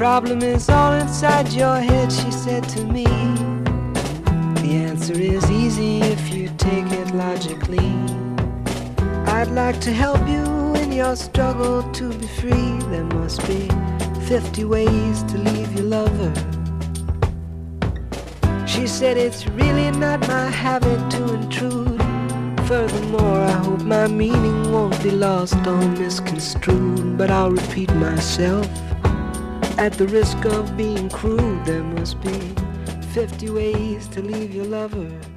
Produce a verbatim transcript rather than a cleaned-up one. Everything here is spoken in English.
problem is all inside your head, she said to me. The answer is easy if you take it logically. I'd like to help you in your struggle to be free. There must be fifty ways to leave your lover. She said it's really not my habit to intrude. Furthermore, I hope my meaning won't be lost or misconstrued. But I'll repeat myself at the risk of being crude. There must be fifty ways to leave your lover.